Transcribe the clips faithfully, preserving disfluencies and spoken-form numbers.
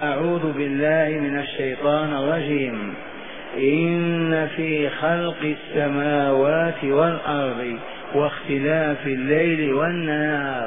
أعوذ بالله من الشيطان الرجيم. إن في خلق السماوات والأرض واختلاف الليل والنهار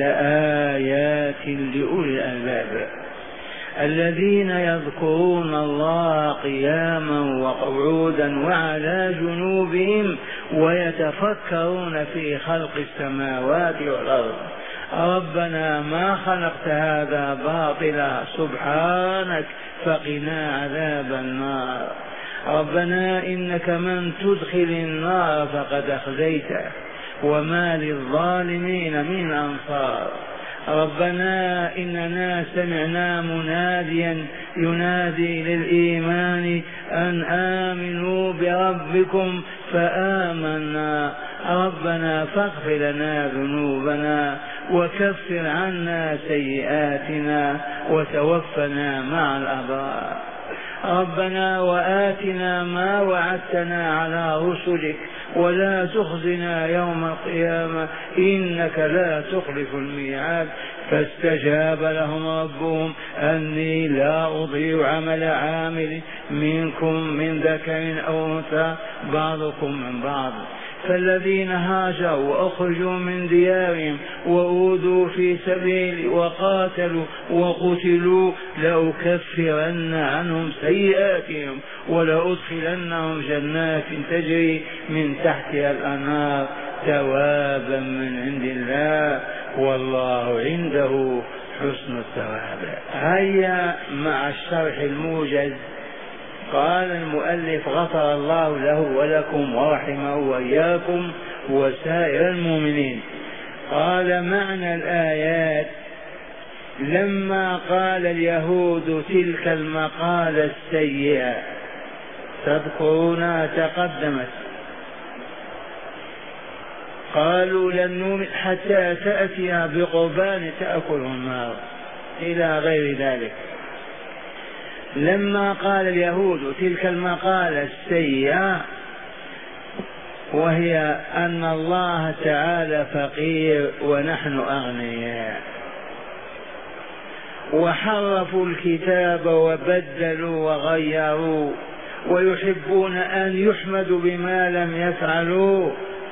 لآيات لأولي الألباب الذين يذكرون الله قياما وقعودا وعلى جنوبهم ويتفكرون في خلق السماوات والأرض ربنا ما خلقت هذا باطلا سبحانك فقنا عذاب النار. ربنا إنك من تدخل النار فقد أخزيته وما للظالمين من أنصار. ربنا إننا سمعنا مناديا ينادي للإيمان أن آمنوا بربكم فآمنا. ربنا فاغفر لنا ذنوبنا وكفر عنا سيئاتنا وتوفنا مع الأبرار. ربنا وآتنا ما وعدتنا على رسلك ولا تخزنا يوم القيامة إنك لا تخلف الميعاد. فاستجاب لهم ربهم أني لا أضيع عمل عامل منكم من ذكر أو أنثى بعضكم من بعض. فالذين هاجروا وأخرجوا من ديارهم وأوذوا في سبيلي وقاتلوا وقتلوا لأكفرن عنهم سيئاتهم ولأدخلنهم جنات تجري من تحتها الأنهار ثوابا من عند الله والله عنده حسن الثواب. هيا مع الشرح الموجز. قال المؤلف غفر الله له ولكم ورحمه وإياكم وسائر المؤمنين. قال معنى الآيات: لما قال اليهود تلك المقالة السيئة، تذكرونها تقدمت، قالوا لن نؤمن حتى تأتي بقربان تأكله النار إلى غير ذلك. لما قال اليهود تلك المقالة السيئة وهي أن الله تعالى فقير ونحن أغنياء، وحرفوا الكتاب وبدلوا وغيروا ويحبون أن يحمدوا بما لم يفعلوا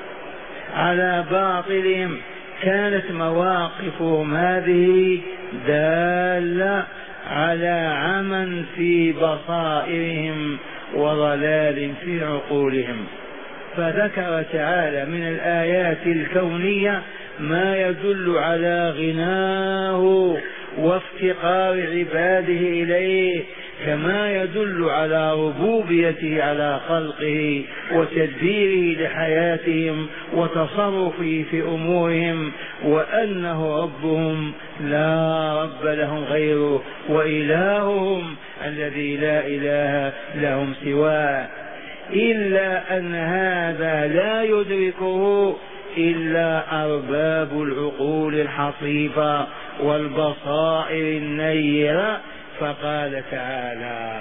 على باطلهم، كانت مواقفهم هذه دالة على عمى في بصائرهم وضلال في عقولهم. فذكر تعالى من الآيات الكونية ما يدل على غناه وافتقار عباده إليه، كما يدل على ربوبيته على خلقه وتدبيره لحياتهم وتصرفه في أمورهم، وأنه ربهم لا رب لهم غيره وإلههم الذي لا إله لهم سواه. إلا أن هذا لا يدركه إلا أرباب العقول الحصيفة والبصائر النيرة. فقال تعالى: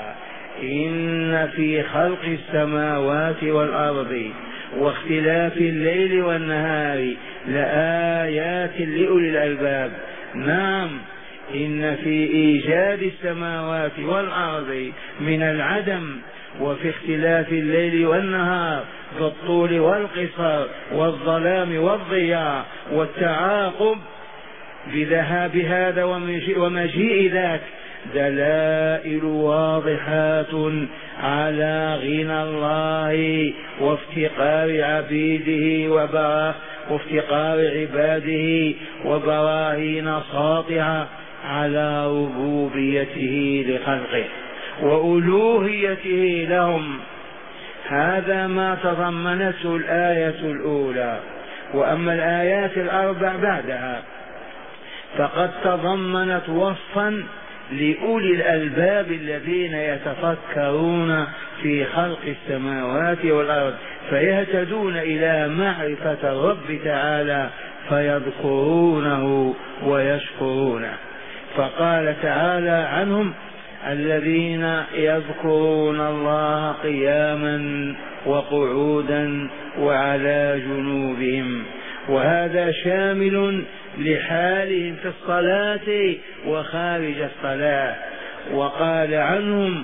إن في خلق السماوات والأرض واختلاف الليل والنهار لآيات لأولي الألباب. نعم، إن في إيجاد السماوات والأرض من العدم وفي اختلاف الليل والنهار بالطول والقصر والظلام والضياء والتعاقب بذهاب هذا ومجيء ذاك دلائل واضحات على غنى الله وافتقار عبيده وبراه وافتقار عباده وبراهين ساطعة على ربوبيته لخلقه وألوهيته لهم. هذا ما تضمنته الآية الأولى. وأما الآيات الأربع بعدها فقد تضمنت وصفا لأولي الألباب الذين يتفكرون في خلق السماوات والأرض فيهتدون إلى معرفة الرب تعالى فيذكرونه ويشكرونه. فقال تعالى عنهم: الذين يذكرون الله قياما وقعودا وعلى جنوبهم. وهذا شامل لحالهم في الصلاة وخارج الصلاة. وقال عنهم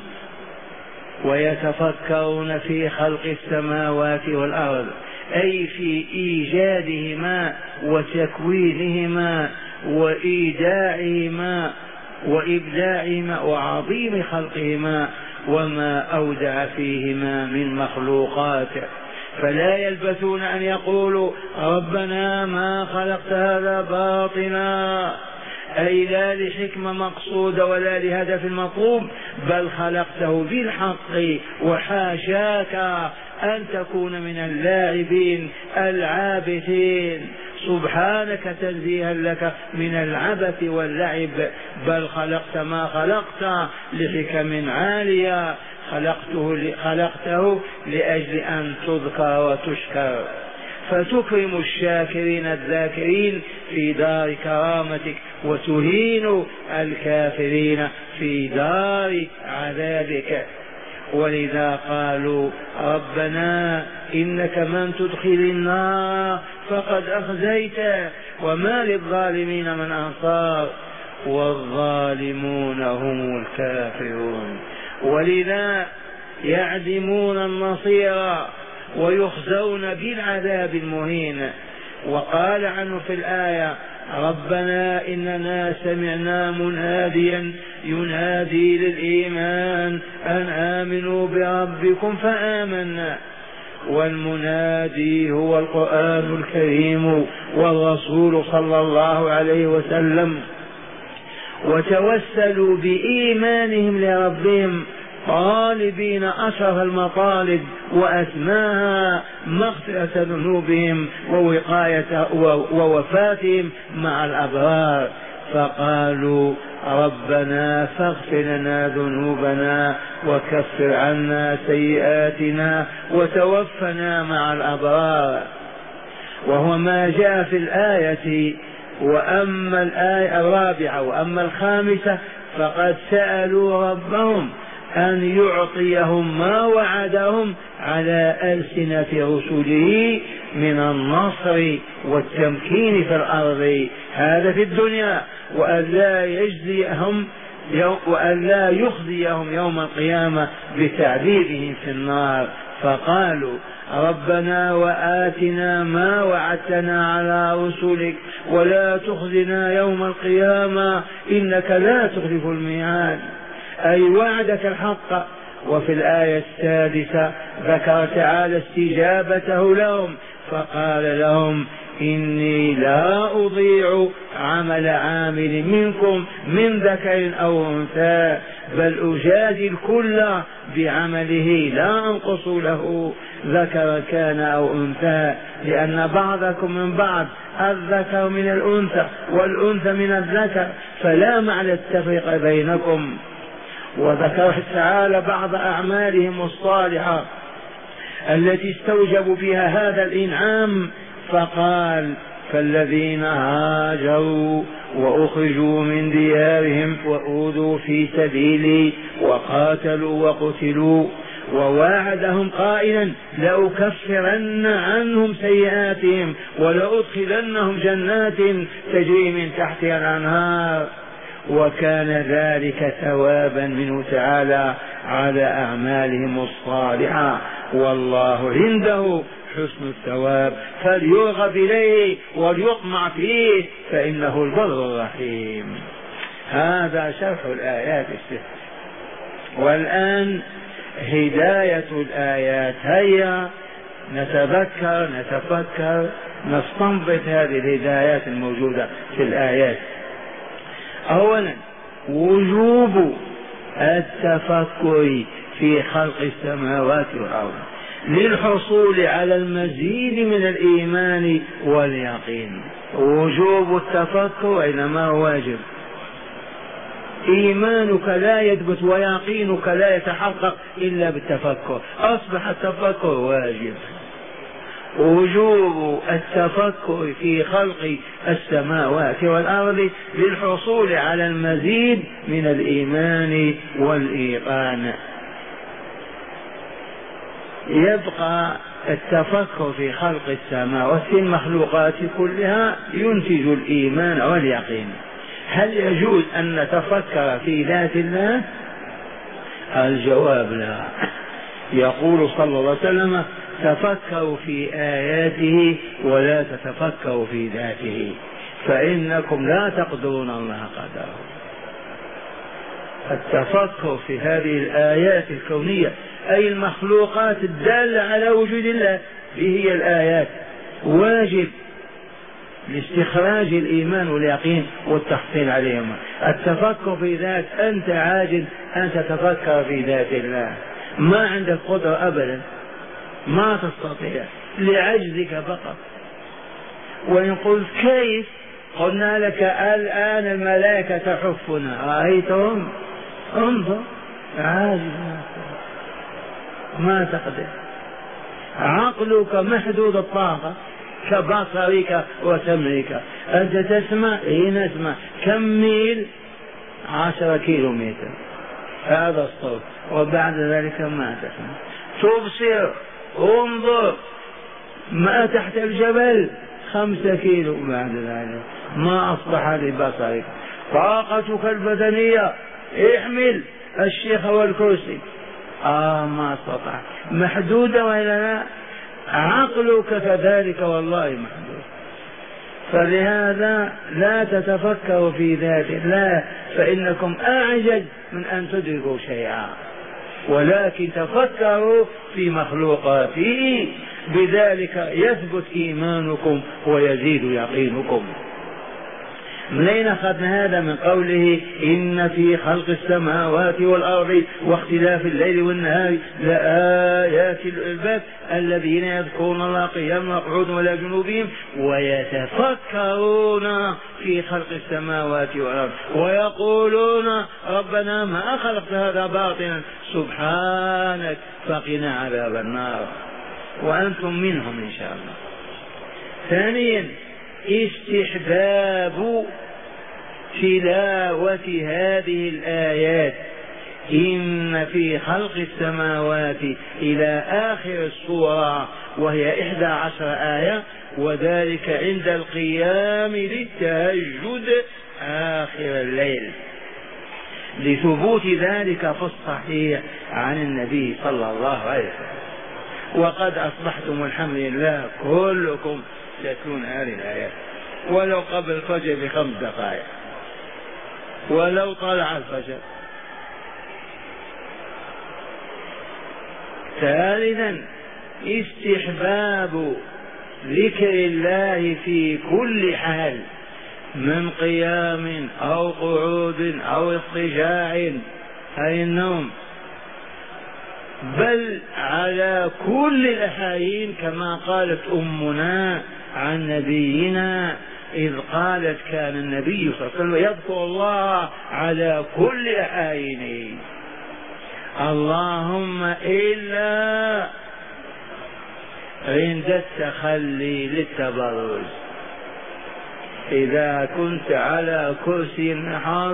ويتفكرون في خلق السماوات والأرض، أي في إيجادهما وتكوينهما وإيداعهما وإبداعهما وعظيم خلقهما وما أودع فيهما من مخلوقات. فلا يلبثون أن يقولوا ربنا ما خلقت هذا باطلا، أي لا لحكمة مقصودة ولا لهدف مطلوب، بل خلقته بالحق، وحاشاك أن تكون من اللاعبين العابثين، سبحانك تنزيها لك من العبث واللعب، بل خلقت ما خلقت لحكم عالية، خلقته, خلقته لأجل أن تذكر وتشكر، فتكرم الشاكرين الذاكرين في دار كرامتك، وتهين الكافرين في دار عذابك. ولذا قالوا ربنا إنك من تدخل النار فقد أخزيته وما للظالمين من أنصار والظالمون هم الكافرون. ولذا يعدمون النصير ويخزون بالعذاب المهين. وقال عنه في الآية ربنا إننا سمعنا مناديا ينادي للإيمان أن آمنوا بربكم فآمنا، والمنادي هو القرآن الكريم والرسول صلى الله عليه وسلم، وتوسلوا بإيمانهم لربهم طالبين أشرف المطالب وأسماها مغفرة ذنوبهم ووقاية ووفاتهم مع الأبرار، فقالوا ربنا فاغفر لنا ذنوبنا وكفر عنا سيئاتنا وتوفنا مع الأبرار. وهو ما جاء في الآية. وأما الآية الرابعة وأما الخامسة فقد سألوا ربهم أن يعطيهم ما وعدهم على ألسنة رسله من النصر والتمكين في الأرض، هذا في الدنيا، وأن لا يجزيهم وأن لا يخزيهم يوم القيامة بتعذيبهم في النار. فقالوا ربنا وآتنا ما وعدتنا على رسلك ولا تخزنا يوم القيامة إنك لا تخلف الميعاد، أي وعدك الحق. وفي الآية السادسة ذكر تعالى استجابته لهم فقال لهم إني لا أضيع عمل عامل منكم من ذكر أو أنثى بل أجازي الكل بعمله لا أنقص له ذكر كان أو أنثى، لأن بعضكم من بعض، الذكر من الأنثى والأنثى من الذكر، فلا معنى التفريق بينكم. وذكر تعالى بعض أعمالهم الصالحة التي استوجبوا بها هذا الإنعام فقال فالذين هاجروا وأخرجوا من ديارهم وأوذوا في سبيلي وقاتلوا وقتلوا وواعدهم قائلا لأكفرن عنهم سيئاتهم ولأدخلنهم جنات تجري من تحتها الأنهار، وكان ذلك ثوابا منه تعالى على أعمالهم الصالحة، والله عنده حسن الثواب فليرغب إليه وليطمع فيه فإنه البر الرحيم. هذا شرح الآيات الست. والآن هداية الآيات، هيا نتذكر نتفكر نستنبط هذه الهدايات الموجودة في الآيات. أولا وجوب التفكر في خلق السماوات والأرض للحصول على المزيد من الإيمان واليقين. وجوب التفكر إنما هو واجب، إيمانك لا يثبت ويقينك لا يتحقق إلا بالتفكر، أصبح التفكر واجب. وجوب التفكر في خلق السماوات والأرض للحصول على المزيد من الإيمان والإيقان. يبقى التفكر في خلق السماوات في المخلوقات كلها ينتج الإيمان واليقين. هل يجوز أن نتفكر في ذات الله؟ الجواب لا. يقول صلى الله عليه وسلم تفكروا في آياته ولا تتفكروا في ذاته فإنكم لا تقدرون الله قدره. التفكر في هذه الآيات الكونية أي المخلوقات الدالة على وجود الله، هي الآيات، واجب لاستخراج الإيمان واليقين والتحصيل عليهما. التفكر في ذات، أنت عاجز أن تتفكر في ذات الله، ما عندك قدرة أبدا، ما تستطيع لعجزك فقط. وإن قلت كيف؟ قلنا لك الآن الملائكة تحفنا، رأيتهم؟ انظر، عاجز ما تقدر. عقلك محدود الطاقة كبصرك وسمعك، أنت تسمع؟ إيه نسمع. كم ميل؟ عشرة كيلو متر هذا الصوت، وبعد ذلك ما تسمع. تبصر، انظر، ما تحت الجبل خمسة كيلو، بعد ذلك ما أصبح لبصرك. طاقتك البدنية احمل الشيخ والكرسي، آه ما استطعت، محدودة وإلا لا؟ عقلك كذلك والله محدود. فلهذا لا تتفكروا في ذات الله فإنكم أعجز من أن تدركوا شيئا، ولكن تفكروا في مخلوقاته، بذلك يثبت إيمانكم ويزيد يقينكم. من أين أخذنا هذا؟ من قوله إن في خلق السماوات والأرض واختلاف الليل والنهار لآيات للألباب الذين يذكرون الله قياما وقعودا وعلى جنوبهم ويتفكرون في خلق السماوات والأرض ويقولون ربنا ما خلقت هذا باطلا سبحانك فقنا عذاب النار. وأنتم منهم إن شاء الله. ثانيا استحباب تلاوة هذه الآيات إن في خلق السماوات إلى آخر السورة وهي إحدى عشر آية، وذلك عند القيام للتهجد آخر الليل، لثبوت ذلك في الصحيح عن النبي صلى الله عليه وسلم. وقد أصبحتم الحمد لله كلكم تتلون هذه الآيات ولو قبل الفجر بخمس دقائق، ولو طلع الفجر. ثالثا استحباب ذكر الله في كل حال من قيام أو قعود أو اضطجاع أي النوم، بل على كل الأحايين كما قالت أمنا عن نبينا إذ قالت كان النبي صلى الله عليه وسلم يذكر الله على كل أحايينه، اللهم إلا عند التخلي للتبرز. إذا كنت على كرسي النحاض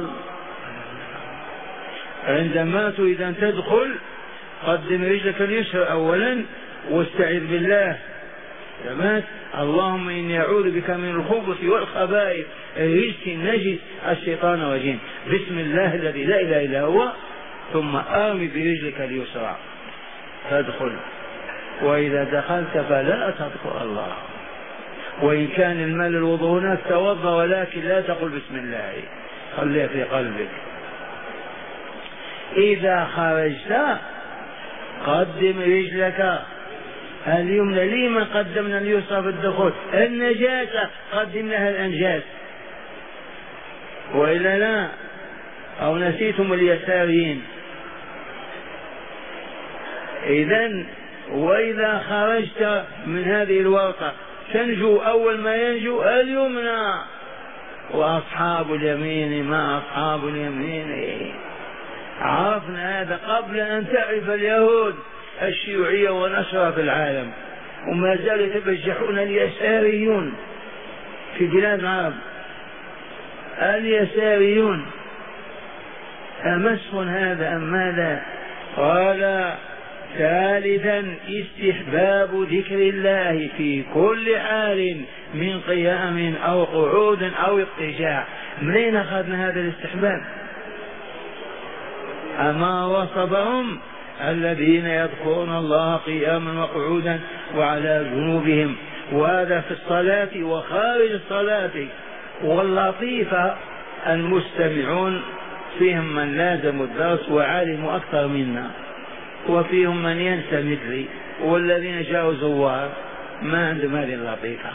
عندما تريد أن تدخل قدم رجلك اليسرى أولا واستعذ بالله، تمام؟ اللهم إني أعوذ بك من الخبث والخبائث الرجس النجس الشيطان والجن، بسم الله الذي لا إله إلا هو، ثم آمي برجلك اليسرى تدخل. وإذا دخلت فلا تذكر الله، وإن كان المال الوضوء هناك توضأ، ولكن لا تقل بسم الله، خليها في قلبك. إذا خرجت قدم رجلك اليمنى. لما قدمنا اليسرى في الدخول؟ النجاسة قدم لها الأنجاس، وإلا لا؟ أو نسيتم اليساريين؟ إذن وإذا خرجت من هذه الورطة تنجو أول ما ينجو اليمنى، وأصحاب اليمين ما أصحاب اليمين. عرفنا هذا قبل أن تعرف اليهود الشيوعية ونشرها في العالم، وما زالوا يتبجحون اليساريون في بلاد العرب. اليساريون أمسخ هذا أم ماذا؟ قال ثالثا استحباب ذكر الله في كل حال من قيام أو قعود أو اضطجاع. منين أخذنا هذا الاستحباب؟ أما وصفهم الذين يذكرون الله قياما وقعودا وعلى جنوبهم، وهذا في الصلاة وخارج الصلاة. واللطيفة المستمعون فيهم من لازموا الدرس وعلموا أكثر منا، وفيهم من ينسى مثلي، والذين جاءوا زوار ما عندهم هذه اللطيفة.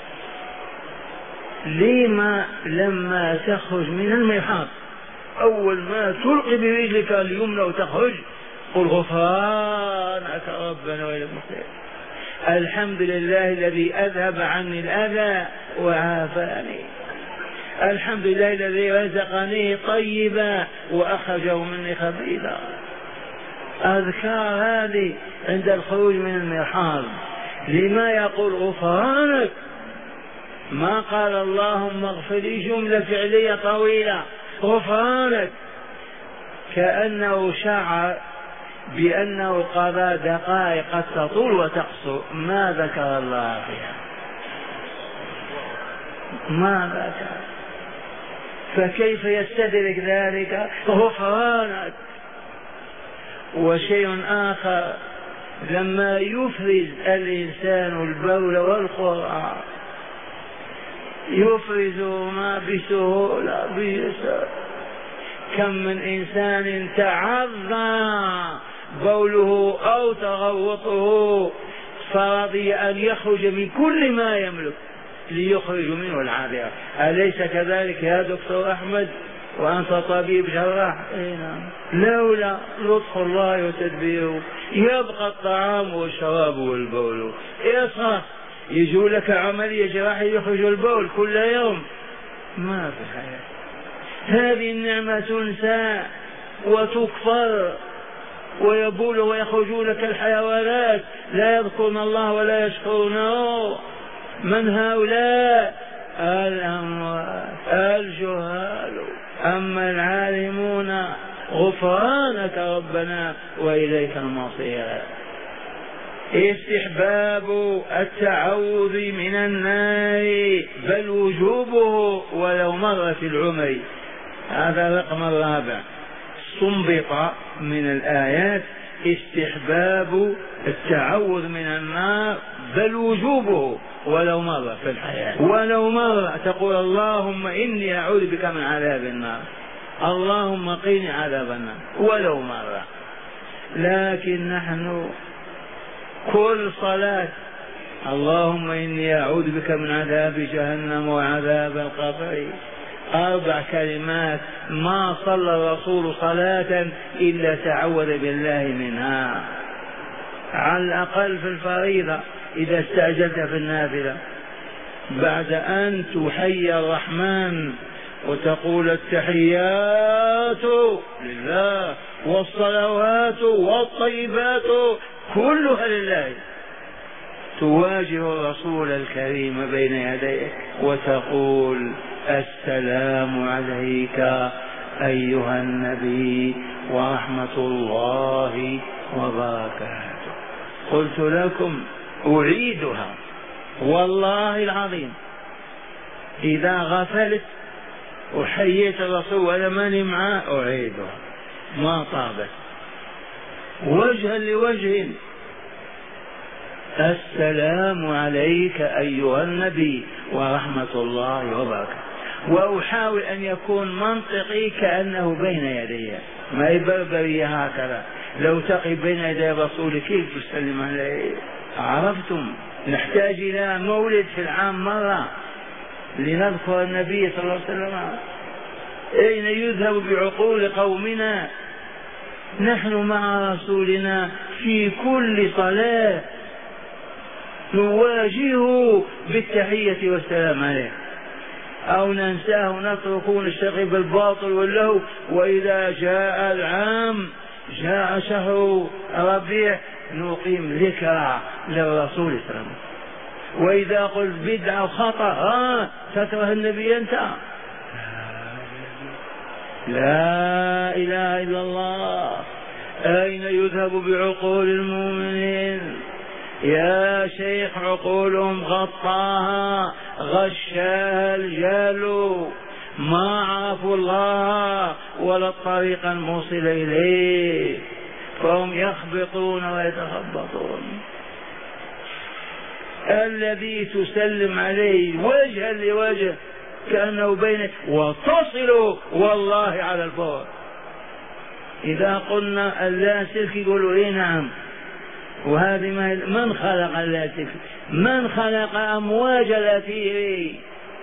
لما لما تخرج من المرحاض أول ما تلقي برجلك اليمنى وتخرج قل غفرانك ربنا وإليك المصير، الحمد لله الذي أذهب عني الأذى وعافاني، الحمد لله الذي رزقني طيبا وأخرجه مني خبيثا. أذكار هذه عند الخروج من المرحاض. لما يقول غفرانك؟ ما قال اللهم اغفر لي جملة فعلية طويلة، غفرانك، كأنه شعر بأنه قضى دقائق قد تطول وتقصر ما ذكر الله فيها، ما ذكر، فكيف يستدرك ذلك؟ غفرانك. وشيء آخر، لما يفرز الإنسان البول والقرآن يفرزهما بسهولة بيسر. كم من إنسان تعظى بوله أو تغوطه فرضي أن يخرج من كل ما يملك ليخرج منه العابرة. أليس كذلك يا دكتور أحمد وأنت طبيب جراح؟ لولا لطف الله وتدبيره يبقى الطعام والشراب والبول. يصح يجوا لك عملية جراحية يخرج البول كل يوم، ما في حياة. هذه النعمة تنسى وتكفر ويبول ويخرجون لك الحيوانات لا يذكرون الله ولا يشكرونه. من هؤلاء؟ الأموات الجهال. أما العالمون غفرانك ربنا وإليك المصير. استحباب التعوذ من النار بل وجوبه ولو مر في العمر. هذا الرقم الرابع استنبط من الآيات استحباب التعوذ من النار بل وجوبه ولو مر في الحياة. ولو مر تقول اللهم إني أعوذ بك من عذاب النار، اللهم قيني عذاب النار ولو مر. لكن نحن كل صلاة اللهم إني أعوذ بك من عذاب جهنم وعذاب القبر، أربع كلمات ما صلى الرسول صلاة إلا تعوذ بالله منها، على الأقل في الفريضة إذا استعجلت في النافلة بعد أن تحيي الرحمن وتقول التحيات لله والصلوات والطيبات كلها لله، تواجه الرسول الكريم بين يديه وتقول السلام عليك أيها النبي ورحمة الله وبركاته. قلت لكم أعيدها والله العظيم، إذا غفلت وحييت الرسول ولا ماني معاه أعيدها ما طابت وجها لوجه. السلام عليك أيها النبي ورحمة الله وبركاته. وأحاول أن يكون منطقي كأنه بين يدي، ما يبربري هكذا. لو تقف بين يدي الرسول كيف تسلم عليه؟ عرفتم؟ نحتاج إلى مولد في العام مرة لنذكر النبي صلى الله عليه وسلم. أين يذهب بعقول قومنا؟ نحن مع رسولنا في كل صلاة نواجهه بالتحية والسلام عليه، أو ننساه نتركه نشتغل بالباطل واللهو. وإذا جاء العام جاء شهر ربيع نقيم ذكرى للرسول صلى الله عليه وسلم. وإذا قلت بدعة وخطأ ها تكره النبي أنت؟ لا إله إلا الله. أين يذهب بعقول المؤمنين؟ يا شيخ عقولهم غطاها غشاها الجهل، ما عرفوا الله ولا الطريق الموصل إليه، فهم يخبطون ويتخبطون. الذي تسلم عليه وجها لوجه كأنه بينك وتصل والله على الفور. إذا قلنا اللاسلكي يقولوا إيه نعم، وهذه ما من خلق اللاسلكي؟ من خلق أمواج الأثير؟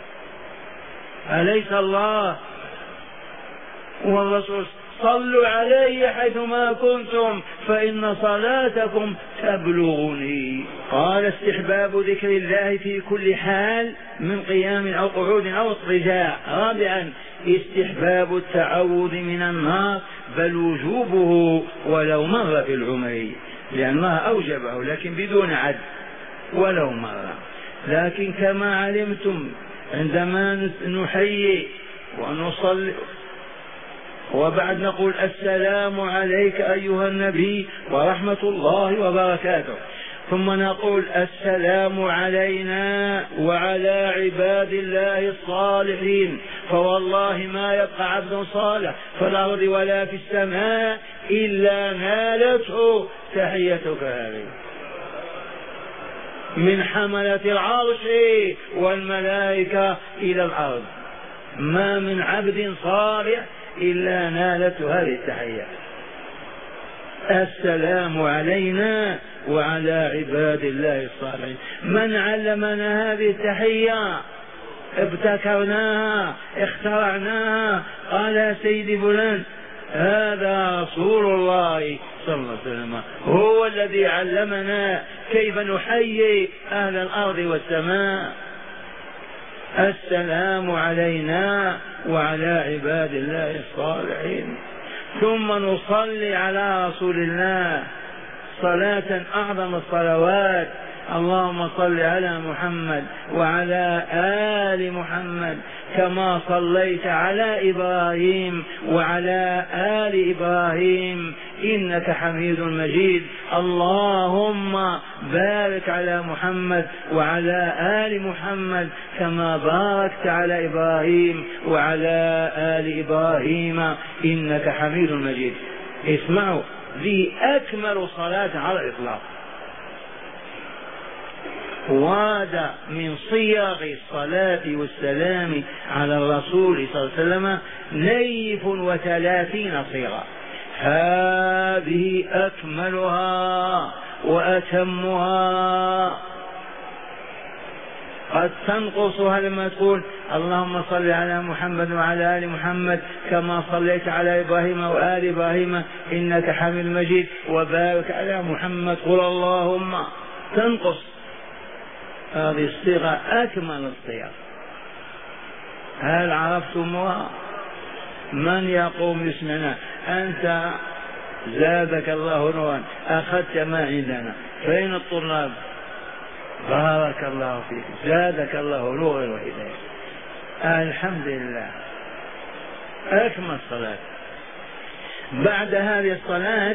أليس الله؟ والرسول صلوا علي حيثما كنتم فإن صلاتكم تبلغني. قال استحباب ذكر الله في كل حال من قيام أو قعود أو اضطجاع. رابعا استحباب التعوذ من النار، بل وجوبه ولو مر في العمر، لأن الله أوجبه لكن بدون عد ولو مرة. لكن كما علمتم عندما نحيي ونصلي وبعد نقول السلام عليك أيها النبي ورحمة الله وبركاته، ثم نقول السلام علينا وعلى عباد الله الصالحين، فوالله ما يبقى عبد صالح في الأرض ولا في السماء إلا نالته تحيتك هذه من حملة العرش والملائكة إلى الأرض، ما من عبد صالح إلا نالته هذه التحية. السلام علينا وعلى عباد الله الصالحين. من علمنا هذه التحية؟ ابتكرناها اخترعناها، قال يا سيدي فلان هذا رسول الله صلى الله عليه وسلم هو الذي علمنا كيف نحيي أهل الأرض والسماء. السلام علينا وعلى عباد الله الصالحين. ثم نصلي على رسول الله صلاة أعظم الصلوات، اللهم صل على محمد وعلى آل محمد كما صليت على إبراهيم وعلى آل إبراهيم إنك حميد مجيد. اللهم بارك على محمد وعلى آل محمد كما باركت على إبراهيم وعلى آل إبراهيم إنك حميد مجيد. اسمعوا، ذي أكمل صلاة على الإطلاق. ورد من صيغ الصلاة والسلام على الرسول صلى الله عليه وسلم نيف وثلاثين صيغة، هذه أكملها وأتمها. قد تنقصها لما تقول اللهم صل على محمد وعلى آل محمد كما صليت على إبراهيم وآل إبراهيم إنك حميد مجيد وبارك على محمد قل اللهم، تنقص. هذه الصيغة أكمل الصيغ. هل عرفتموها؟ من يقوم يسمعنا؟ أنت زادك الله نورا أخذت ما عندنا، فين الطلاب؟ بارك الله فيك، زادك الله نورا وهداية. الحمد لله، أكمل الصلاة. بعد هذه الصلاة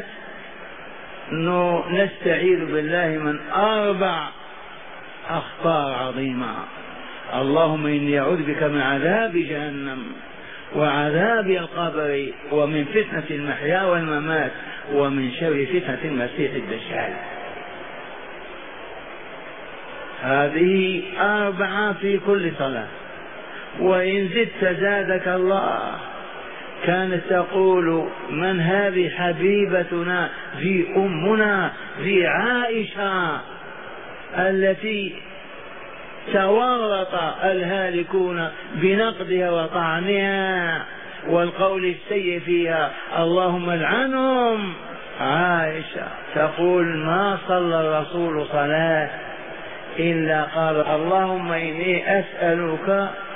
نستعيذ بالله من أربع أخطار عظيمة. اللهم إني أعوذ بك من عذاب جهنم وعذاب القبر ومن فتنة المحيا والممات ومن شر فتنة المسيح الدجال. هذه أربعة في كل صلاة، وإن زدت زادك الله. كانت تقول من هذه؟ حبيبتنا في أمنا في عائشة التي تورط الهالكون بنقدها وطعنها والقول السيء فيها اللهم العنهم. عائشة تقول ما صلى الرسول صلاة إلا قال اللهم إني أسألك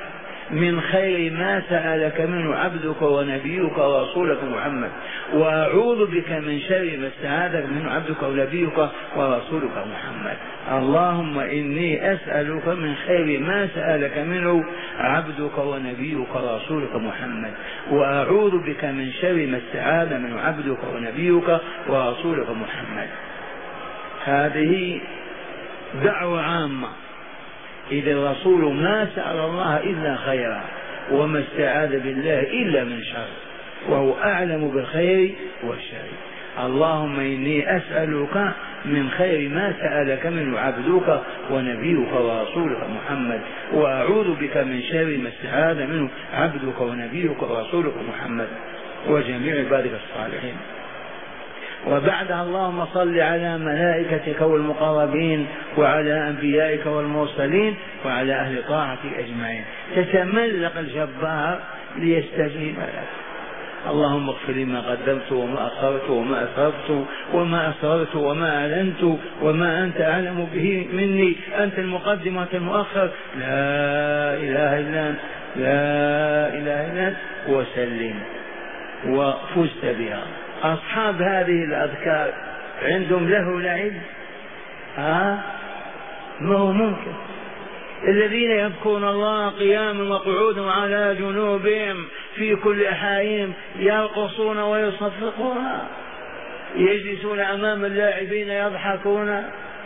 من خير ما سألك منه عبدك ونبيك ورسولك محمد، وأعوذ بك من شر ما استعاذك منه عبدك ونبيك ورسولك محمد. اللهم إني أسألك من خير ما سألك منه عبدك ونبيك ورسولك محمد، وأعوذ بك من شر ما استعاذ منه عبدك ونبيك ورسولك محمد. هذه دعوة عامة، إذا الرسول ما سأل الله إلا خيرا وما استعاذ بالله إلا من شر، وهو أعلم بالخير والشر. اللهم إني أسألك من خير ما سألك منه عبدك ونبيك ورسولك محمد، وأعوذ بك من شر ما استعاذ منه عبدك ونبيك ورسولك محمد وجميع عبادك الصالحين. وبعدها اللهم صل على ملائكتك والمقربين وعلى أنبيائك والمرسلين وعلى أهل طاعتك أجمعين. تتملق الجبار ليستجيب لك. اللهم اغفر لي ما قدمت وما أخرت وما أسررت وما أسررت وما أعلنت وما أنت أعلم به مني، أنت المقدم وأنت المؤخر، لا إله إلا أنت، لا إله إلا أنت، وسلم وفزت بها. أصحاب هذه الأذكار عندهم له لعب؟ ها؟ ما هو ممكن. الذين يذكرون الله قياما وقعودا وعلى جنوبهم في كل أحايين يرقصون ويصفقون، يجلسون أمام اللاعبين يضحكون،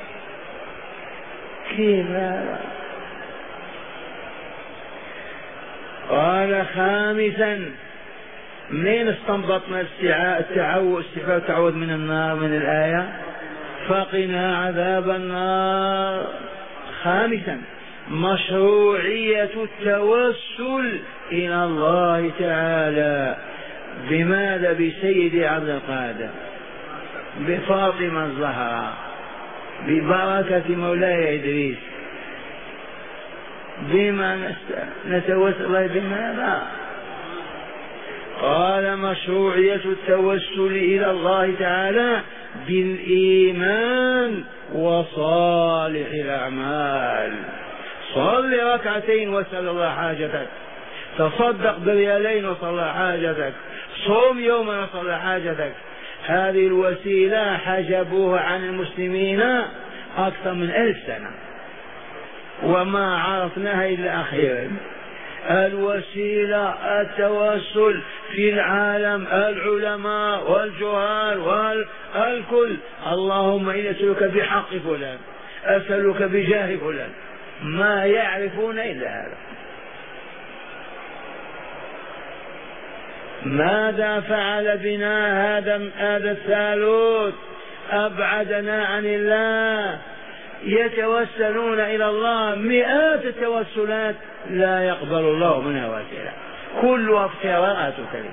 كيف هذا؟ قال خامسا، منين استنبطنا التعوذ التعوذ من النار من الآية؟ فقنا عذاب النار. خامسا، مشروعية التوسل إلى الله تعالى. بماذا؟ بسيد عبد القادر، بفاطمة الزهراء، ببركة مولاي إدريس. بما نتوسل بماذا؟ قال مشروعية التوسل إلى الله تعالى بالإيمان وصالح الأعمال. صل ركعتين واسأل الله حاجتك، تصدق بريالين وصل الله حاجتك، صوم يوما وصل الله حاجتك. هذه الوسيلة حجبوها عن المسلمين أكثر من ألف سنة وما عرفناها إلا أخيرا. الوسيلة التوسل في العالم، العلماء والجهال والكل، اللهم إني أسألك بحق فلان، أسألك بجاه فلان، ما يعرفون إلا هذا. ماذا فعل بنا هذا هذا الثالوث؟ أبعدنا عن الله. يتوسلون إلى الله مئات التوسلات لا يقبل الله منها وسيلة، كلها افتراءات كذب.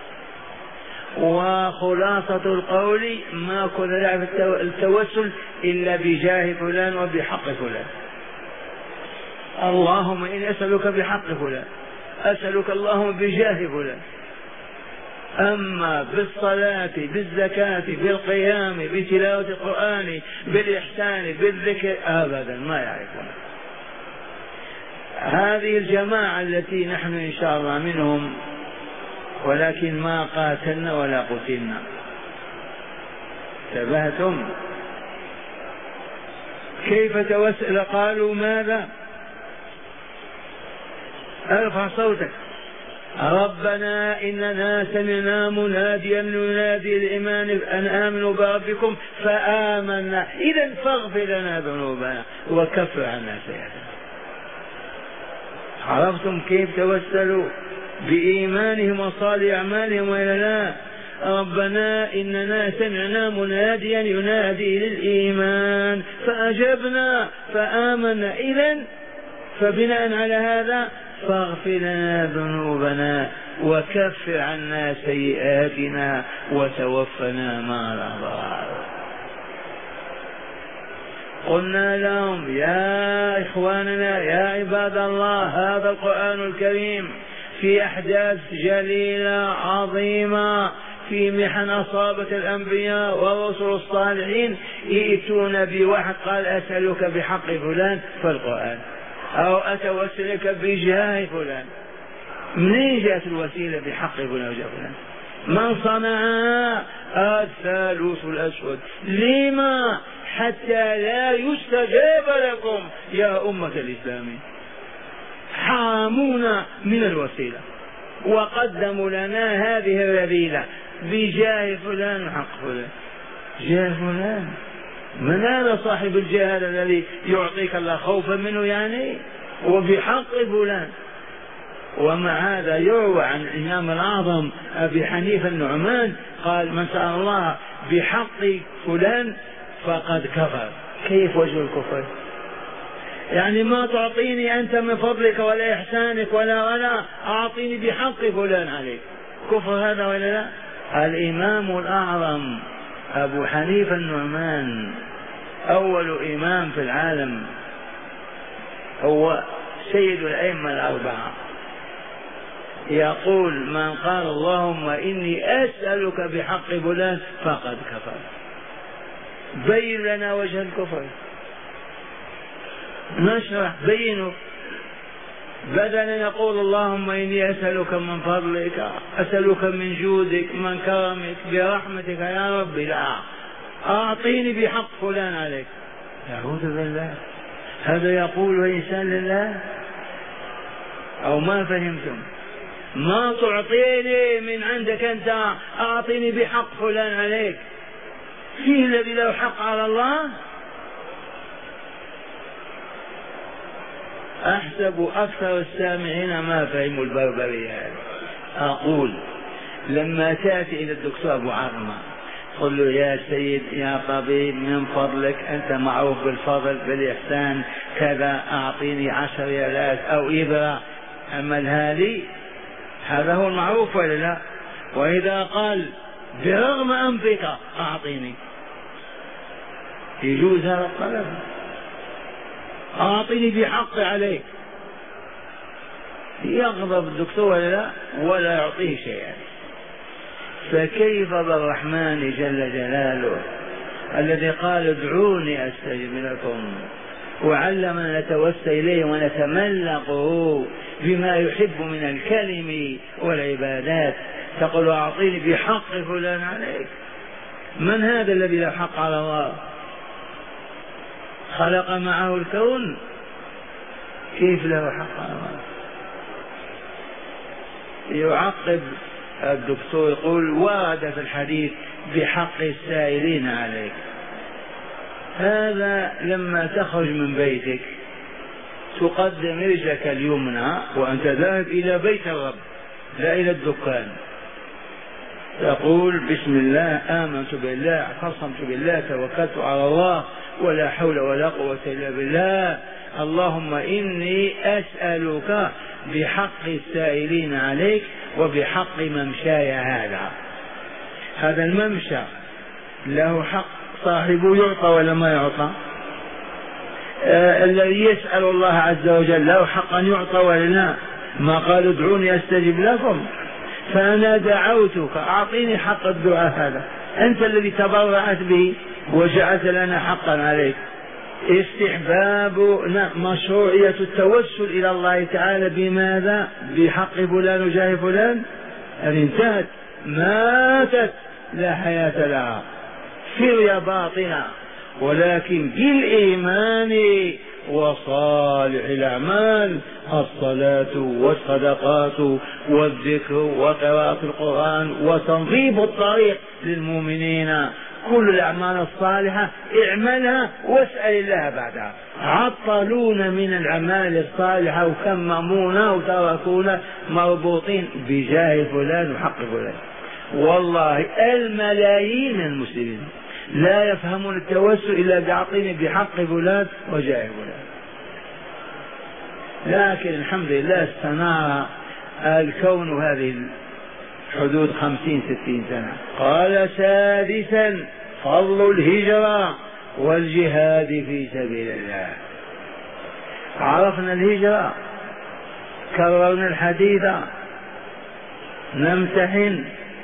وخلاصة القول ما كنا نعرف التوسل إلا بجاه فلان وبحق فلان. اللهم إني أسألك بحق فلان، أسألك اللهم بجاه فلان. أما بالصلاة بالزكاة بالقيام بتلاوة القرآن بالإحسان بالذكر أبدا ما يعرفون. هذه الجماعة التي نحن إن شاء الله منهم، ولكن ما قاتلنا ولا قتلنا. انتبهتم؟ كيف توسل؟ قالوا ماذا؟ ارفع صوتك. ربنا إننا سمعنا مناديا ينادي الإيمان أن آمنوا بربكم فآمنا، إذا فاغفر لنا ذنوبنا وكفر عنا سيئاتنا. عرفتم كيف توسلوا؟ بإيمانهم وصالح أعمالهم وإلا لا؟ ربنا إننا سمعنا مناديا ينادي للإيمان فأجبنا فآمنا، إذا فبناء على هذا فاغفر لنا ذنوبنا وكفر عنا سيئاتنا وتوفنا مع الأبرار. قلنا لهم يا إخواننا يا عباد الله، هذا القرآن الكريم في أحداث جليلة عظيمة، في محن أصابت الأنبياء ورسل الصالحين، يأتون بواحد قال أسألك بحق فلان، فالقرآن أو أتوسلك بجاه فلان. منين جاءت الوسيلة بحق فلان وجاه فلان؟ من صنعها؟ الثالوث الأسود. لما؟ حتى لا يستجاب لكم يا أمة الإسلام. حامونا من الوسيلة وقدموا لنا هذه الرذيلة بجاه فلان وحق فلان. جاه فلان؟ من هذا صاحب الجاه الذي يعطيك الله خوفا منه يعني؟ وبحق فلان. ومع هذا يروى عن الإمام الأعظم أبي حنيفة النعمان قال: من سأل الله بحق فلان فقد كفر. كيف وجه الكفر؟ يعني ما تعطيني أنت من فضلك ولا إحسانك ولا ولا أعطيني بحق فلان عليك. كفر هذا ولا لا؟ الإمام الأعظم أبو حنيفة النعمان أول إمام في العالم، هو سيد الأئمة الأربعة، يقول: من قال اللهم إني أسألك بحق فلان فقد كفر. بين لنا وجه الكفر، نشرح بينه، بدل نقول اللهم إني أسألك من فضلك، أسألك من جودك، من كرمك، برحمتك يا رب، لا أعطيني بحق فلان عليك. أعوذ بالله، هذا يقول إنسان لله؟ أو ما فهمتم؟ ما تعطيني من عندك أنت، أعطيني بحق فلان عليك. فيه الذي له حق على الله؟ أحسب أكثر السامعين ما فهموا البربرية هذه. أقول: لما تأتي إلى الدكتور أبو عظمة قل له: يا سيد يا طبيب من فضلك أنت معروف بالفضل بالإحسان كذا، أعطيني عشر ريالات أو إبرة أملها لي. هذا هو المعروف ولا لا؟ وإذا قال برغم أنفك أعطيني، يجوز هذا الطلب؟ أعطيني بحق عليك. يغضب الدكتور ولا لا؟ ولا يعطيه شيئا. فكيف بالرحمن جل جلاله الذي قال: ادعوني أستجب لكم، وعلمنا نتوسل إليه ونتملقه بما يحب من الكلم والعبادات. تقول: أعطيني بحق فلان عليك. من هذا الذي له حق على الله؟ خلق معه الكون، كيف له حق على الله؟ يعقب الدكتور يقول: ورد في الحديث بحق السائلين عليك. هذا لما تخرج من بيتك تقدم رجلك اليمنى وأنت ذاهب إلى بيت الرب لا إلى الدكان، تقول: بسم الله، آمنت بالله، اعتصمت بالله، توكلت على الله، ولا حول ولا قوة إلا بالله. اللهم إني أسألك بحق السائلين عليك وبحق ممشاي هذا. هذا الممشى له حق صاحبه، يعطى ولا ما يعطى؟ آه الذي يسأل الله عز وجل له حق أن يعطى ولا لا؟ ما قال: ادعوني أستجب لكم. فأنا دعوتك، أعطيني حق الدعاء هذا، أنت الذي تبرعت به وجعلت لنا حقا عليك. استحباب مشروعية التوسل إلى الله تعالى بماذا؟ بحق فلان وجاه فلان. هذه انتهت، ماتت، لا حياة لها، فريا باطنة، ولكن بالإيمان وصالح الأعمال، الصلاة والصدقات والذكر وقراءة القرآن وتنظيف الطريق للمؤمنين. كل الأعمال الصالحة اعملها واسأل الله بعدها. عطلونا من الأعمال الصالحة وكممونا وتركونا مربوطين بجاه فلان وحق فلان. والله الملايين من المسلمين لا يفهمون التوسل إلا بيعطيني بحق فلان وجاه فلان. لكن الحمد لله استنار الكون هذه حدود خمسين ستين سنة. قال: سادسا فضل الهجرة والجهاد في سبيل الله. عرفنا الهجرة، كررنا الحديث، نمتحن.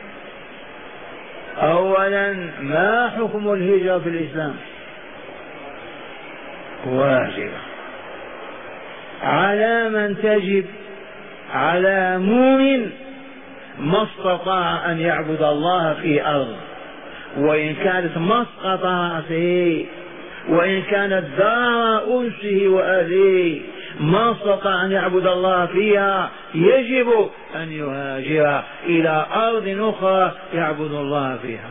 أولا، ما حكم الهجرة في الإسلام؟ واجبة. على من تجب؟ على مؤمن ما استطاع أن يعبد الله في أرض، وإن كانت مسقط فيه، وإن كانت دار أنسه وأهله ما استطاع أن يعبد الله فيها، يجب أن يهاجر إلى أرض أخرى يعبد الله فيها.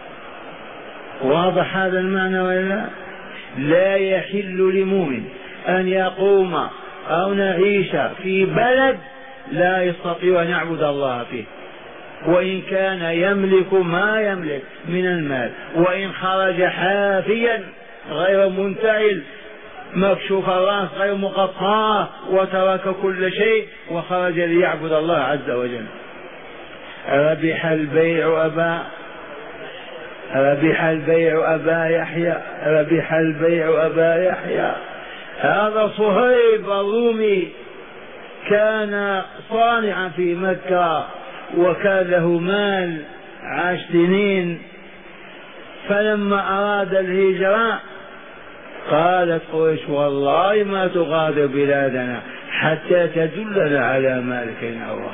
واضح هذا المعنى ولا؟ لا يحل لمؤمن أن يقوم أو نعيش في بلد لا يستطيع أن يعبد الله فيه، وإن كان يملك ما يملك من المال، وإن خرج حافيا غير منتعل مكشوف الرأس غير مقطع وترك كل شيء وخرج ليعبد الله عز وجل. ربح البيع أبا ربح البيع أبا يحيى ربح البيع أبا يحيى. هذا صهيب الرومي كان صانعا في مكة وكان له مال عاش سنين، فلما أراد الهجرة قالت قريش والله ما تغادر بلادنا حتى تدلنا على مالك الأول،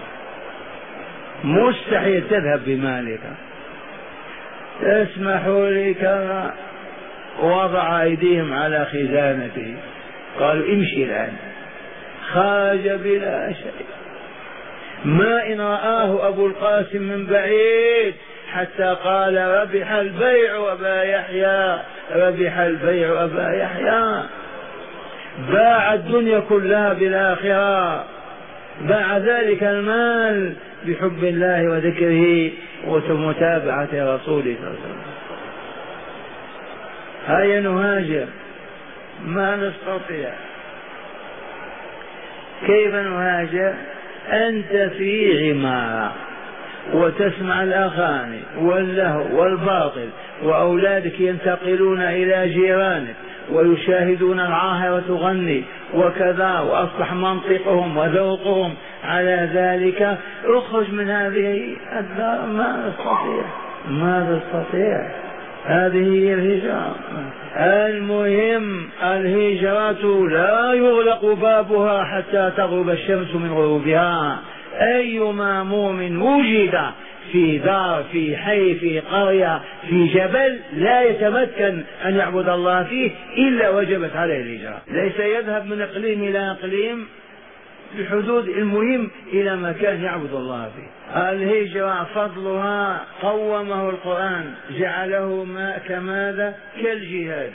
مستحيل تذهب بمالك، اسمحوا لي. كما وضع أيديهم على خزانته قالوا امشي الآن. خرج بلا شيء، ما إن رآه أبو القاسم من بعيد حتى قال ربح البيع أبا يحيى ربح البيع أبا يحيى. باع الدنيا كلها بالآخرة، باع ذلك المال بحب الله وذكره ومتابعة رسوله صلى الله عليه وسلم. هيا نهاجر، ما نستطيع. كيف نهاجر؟ أنت في عمارة وتسمع الأغاني واللهو والباطل، وأولادك ينتقلون إلى جيرانك ويشاهدون العاهرة تغني وكذا، وأصبح منطقهم وذوقهم على ذلك. اخرج من هذه الدار، ما نستطيع ما نستطيع هذه هي الهجرة. المهم الهجرة لا يغلق بابها حتى تغرب الشمس من غروبها. أيما مؤمن وجد في دار في حي في قرية في جبل لا يتمكن أن يعبد الله فيه إلا وجبت عليه الهجرة، ليس يذهب من إقليم إلى إقليم بحدود، المهم إلى مكان يعبد الله فيه. الهجرة فضلها قومه القرآن، جعله ما كماذا كالجهاد.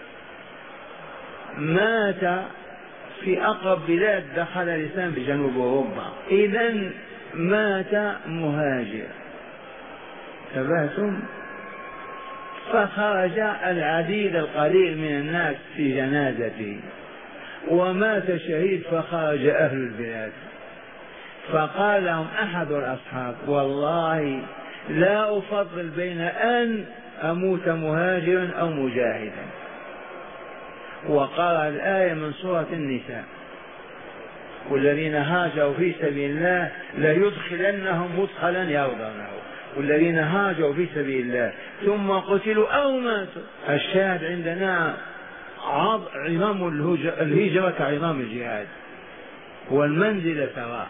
مات في أقرب بلاد دخل الإسلام بجنوب أوروبا، إذن مات مهاجر، تبهتم. فخرج العديد القليل من الناس في جنازته، ومات شهيد فخرج أهل البلاد. فقال لهم أحد الأصحاب والله لا أفضل بين أن أموت مهاجرا أو مجاهدا، وقرأ الآية من سورة النساء والذين هاجروا في سبيل الله ليدخلنهم مدخلا يرضونه، والذين هاجروا في سبيل الله ثم قتلوا أو ماتوا. الشاهد عندنا عظام الهجرة كعظام الجهاد، والمنزل سواء.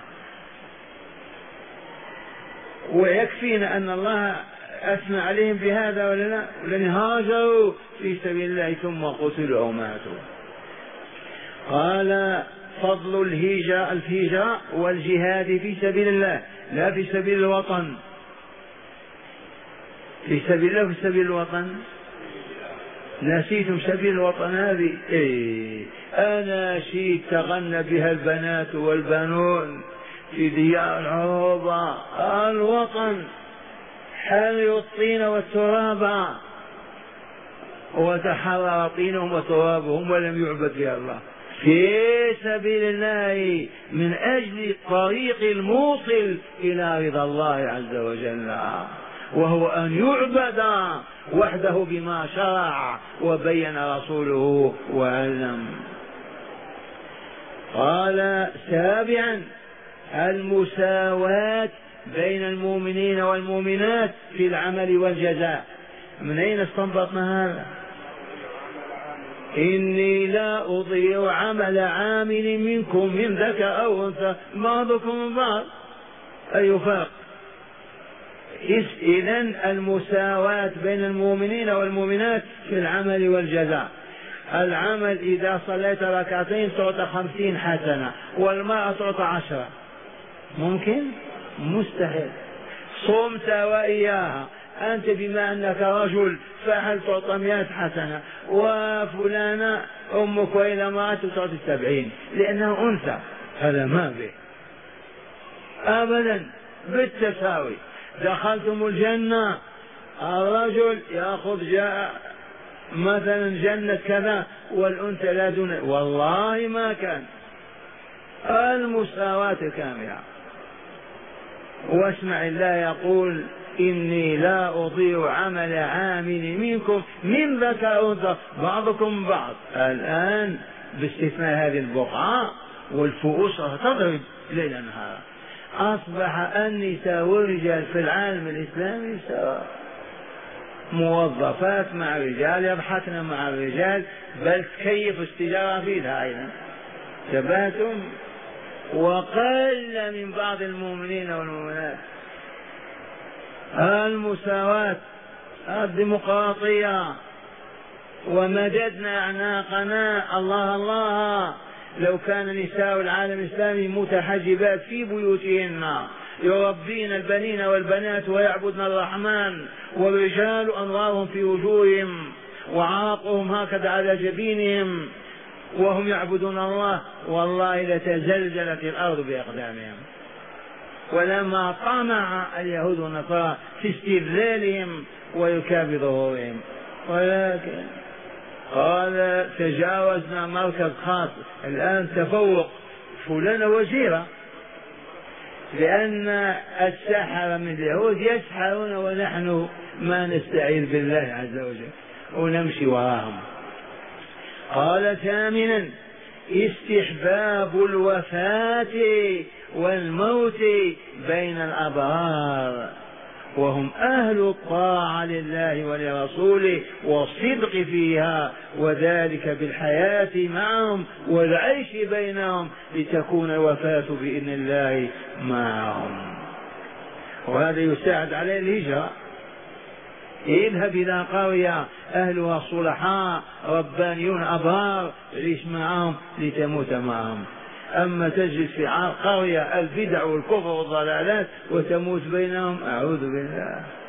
ويكفينا أن الله أثنى عليهم بهذا ولا لا؟ الذين هاجروا في سبيل الله ثم قتلوا أو ماتوا. قال فضل الهجرة الهجرة والجهاد في سبيل الله، لا في سبيل الوطن. في سبيل الله في سبيل الوطن، نسيتم سبيل الوطن هذه؟ إيه أنا شيء تغنى بها البنات والبنون في ديار العروبة. الوطن حروا الطين والتراب وتحرر طينهم وترابهم ولم يعبد بها الله في سبيل الله، من أجل الطريق الموصل إلى رضا الله عز وجل، وهو أن يعبد وحده بما شرع وبين رسوله وعلم. قال سابعا المساواة بين المؤمنين والمؤمنات في العمل والجزاء. من أين استنبطنا هذا؟ إني لا أضيع عمل عامل منكم من ذكر أو أنثى بعضكم من بعض. أي فرق؟ إذن المساواة بين المؤمنين والمؤمنات في العمل والجزاء. العمل إذا صليت ركعتين تعطى خمسين حسنة، والمرأة تعطى عشرة. ممكن؟ مستحيل. صمت وإياها، أنت بما أنك رجل فهل تعطى مئة حسنة، وفلانة أمك وإلى امرأة تعطي سبعين لأنها أنثى. هذا ما به أبدا، بالتساوي. دخلتم الجنة، الرجل يأخذ جاء مثلا جنة كذا والأنثى لا دون، والله ما كان. المساواة كاملة. واسمع الله يقول إني لا أضيع عمل عامل منكم من ذكر أنثى بعضكم بعض. الآن باستثناء هذه البقعة والفؤوس تضرب ليل نهار، أصبح النساء والرجال في العالم الإسلامي سواء، موظفات مع الرجال، يضحكن مع الرجال، بل كيف التجارة فيها أيضا. تباتم وقل من بعض المؤمنين والمؤمنات. المساواة، الديمقراطية، ومددنا أعناقنا. الله الله، لو كان نساء العالم الإسلامي متحجبات في بيوتهن يربين البنين والبنات ويعبدن الرحمن، والرجال أنوارهم في وجوههم وعراقهم هكذا على جبينهم وهم يعبدون الله، والله لتزلزلت الأرض بأقدامهم. ولما طمع اليهود والنصارى في استذلالهم ويكابد ظهورهم، ولكن قال تجاوزنا مركز خاص. الآن تفوق فلان وزيرة، لأن السحرة من اليهود يسحرون ونحن ما نستعين بالله عز وجل ونمشي وراهم. قال ثامنا استحباب الوفاة والموت بين الأبرار، وهم أهل الطاعة لله ولرسوله والصدق فيها، وذلك بالحياة معهم والعيش بينهم لتكون الوفاة بإذن الله معهم. وهذا يساعد على الهجرة. اذهب إلى قرية أهلها صلحاء ربانيون أبرار، عيش معهم لتموت معهم. أما تجلس في قرية البدع والكفر والضلالات وتموت بينهم، أعوذ بالله.